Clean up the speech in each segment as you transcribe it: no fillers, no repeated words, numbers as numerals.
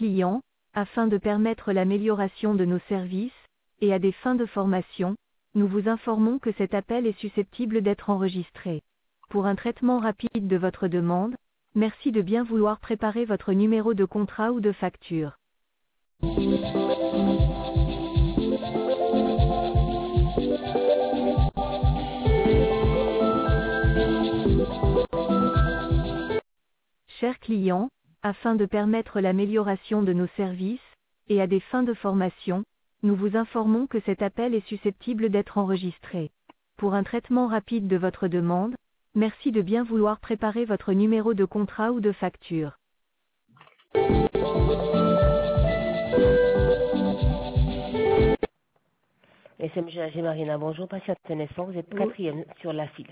client, afin de permettre l'amélioration de nos services, et à des fins de formation, nous vous informons que cet appel est susceptible d'être enregistré. Pour un traitement rapide de votre demande, merci de bien vouloir préparer votre numéro de contrat ou de facture. Chers clients, afin de permettre l'amélioration de nos services, et à des fins de formation, nous vous informons que cet appel est susceptible d'être enregistré. Pour un traitement rapide de votre demande, merci de bien vouloir préparer votre numéro de contrat ou de facture. SMG Marina, bonjour, patiente un instant, vous êtes quatrième sur la file.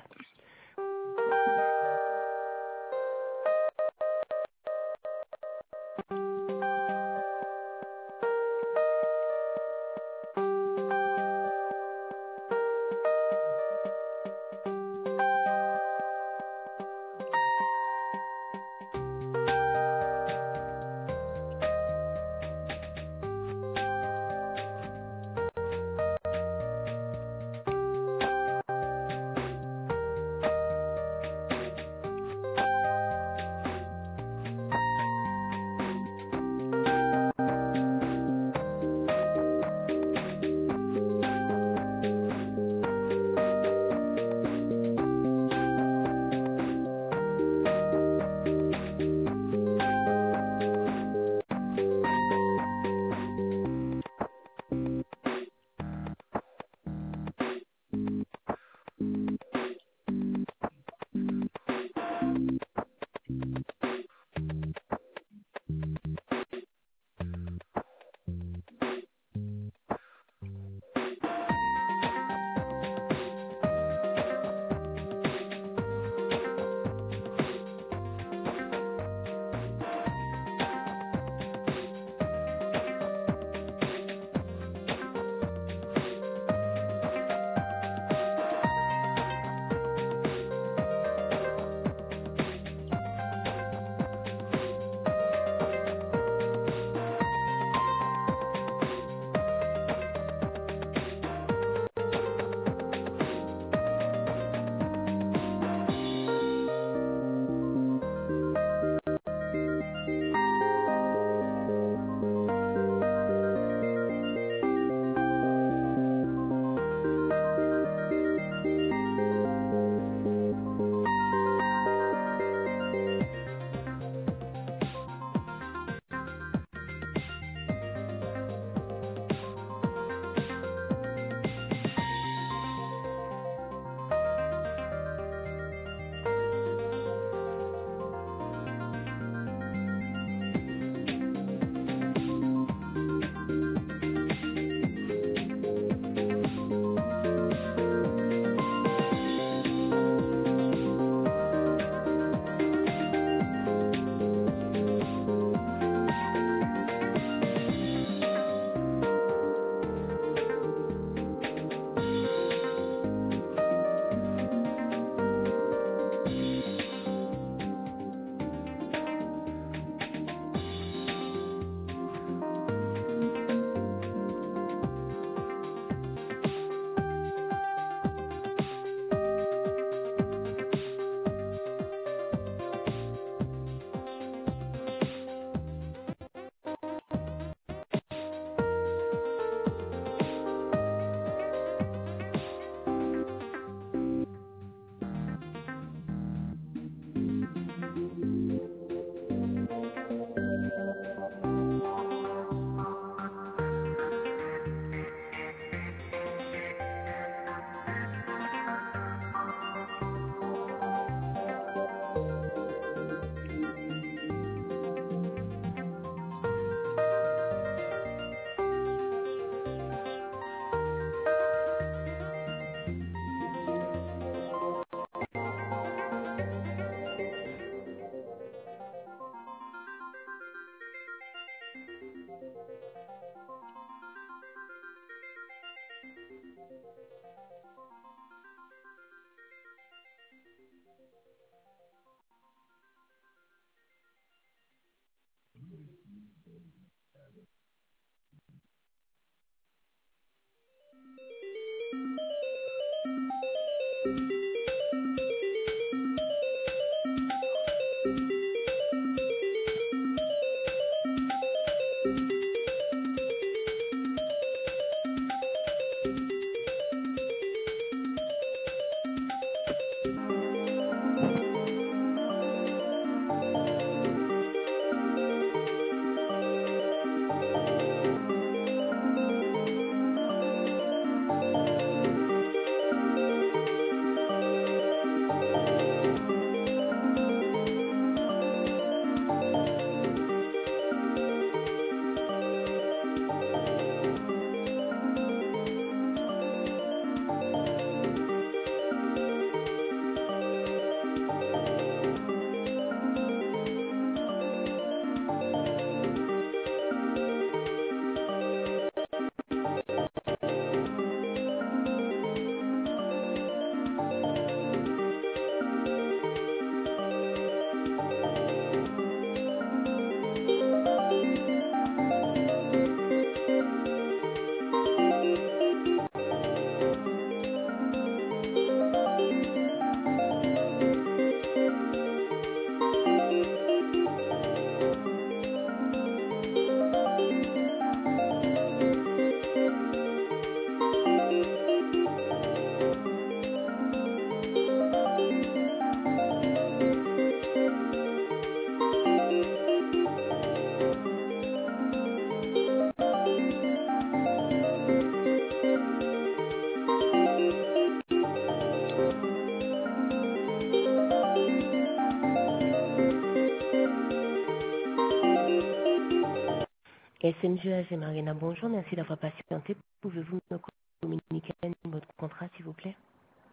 SMG AG Marina, bonjour, merci d'avoir patienté. Pouvez-vous me communiquer un numéro de contrat, s'il vous plaît?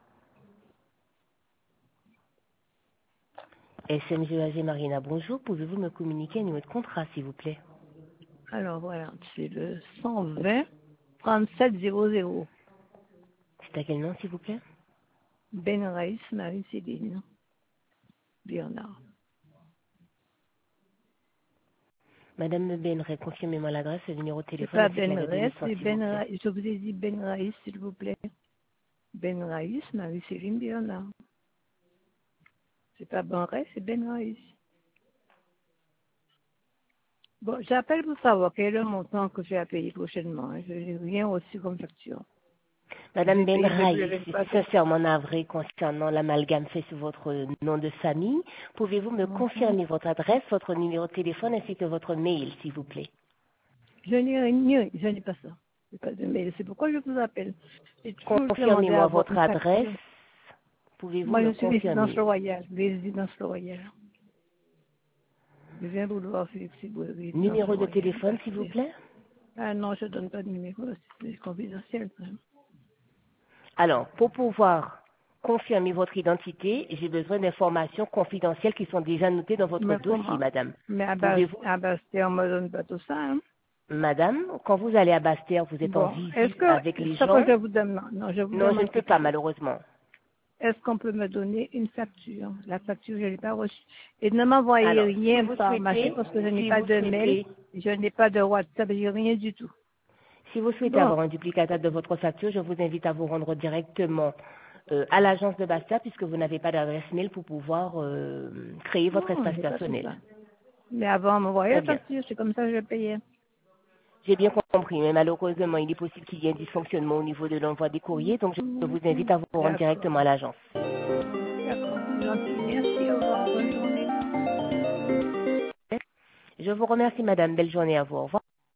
SMG AG Marina, bonjour, pouvez-vous me communiquer un numéro de contrat, s'il vous plaît? Alors voilà, c'est le 120 3700. C'est à quel nom, s'il vous plaît? Ben Raïs, Marie-Céline, Bernard. Madame Benray, confirmez-moi l'adresse, le numéro de C'est téléphone pas ainsi que la Ben date de Raïs, naissance, c'est s'il vous Ben plaît. Raïs. Je vous ai dit Ben Raïs, s'il vous plaît. Ben Raïs, Marie-Céline, Bernard. C'est pas Ben Raïs, c'est Ben Raïs. Bon, j'appelle pour savoir quel est le montant que j'ai à payer prochainement. Hein. Je n'ai rien reçu comme facture. Madame J'ai payé depuis le Benray, je 24. suis sincèrement navrée concernant l'amalgame fait sur votre nom de famille. Pouvez-vous me confirmer votre adresse, votre numéro de téléphone ainsi que votre mail, s'il vous plaît? Je n'ai rien, je n'ai pas ça. Je n'ai pas de mail. C'est pourquoi je vous appelle. J'ai toujours demandé à Confirmez-moi avoir votre une adresse. facture. Pouvez-vous Moi, je me suis résidence confirmer? royale. Résidence royale. Je viens boulevard Félix Siboué, résidence Numéro de royale. téléphone, s'il vous plaît? Ah non, je ne donne pas de numéro. C'est confidentiel. Quand même. Alors, pour pouvoir confirmer votre identité, j'ai besoin d'informations confidentielles qui sont déjà notées dans votre Mais dossier, comment? madame. Mais Pouvez-vous, à Bastia, on ne me donne pas tout ça. Hein. madame, quand vous allez à Basse-Terre, vous êtes en Bon, est-ce visite que avec les ce que gens? je vous demande, non, je vous Non, je ne demande peux quelque pas, chose. malheureusement. Est-ce qu'on peut me donner une facture? La facture, je ne l'ai pas reçue. Et ne m'envoyez Alors, si rien vous par machin souhaitez, parce que je n'ai si pas vous de mail, souhaitez, je n'ai pas de WhatsApp, je n'ai rien du tout. si vous souhaitez Bon, avoir un duplicata de votre facture, je vous invite à vous rendre directement à l'agence de Bastia puisque vous n'avez pas d'adresse mail pour pouvoir créer votre non, espace j'ai pas tout ça. personnel. Mais avant, m'envoyer Très la bien. facture, c'est comme ça que je payais. J'ai bien compris, mais malheureusement, il est possible qu'il y ait un dysfonctionnement au niveau de l'envoi des courriers, donc je vous invite à vous rendre D'accord, directement à l'agence. d'accord. C'est gentil. Merci, au revoir, bonne journée. Je vous remercie, madame. Belle journée à vous. Au revoir.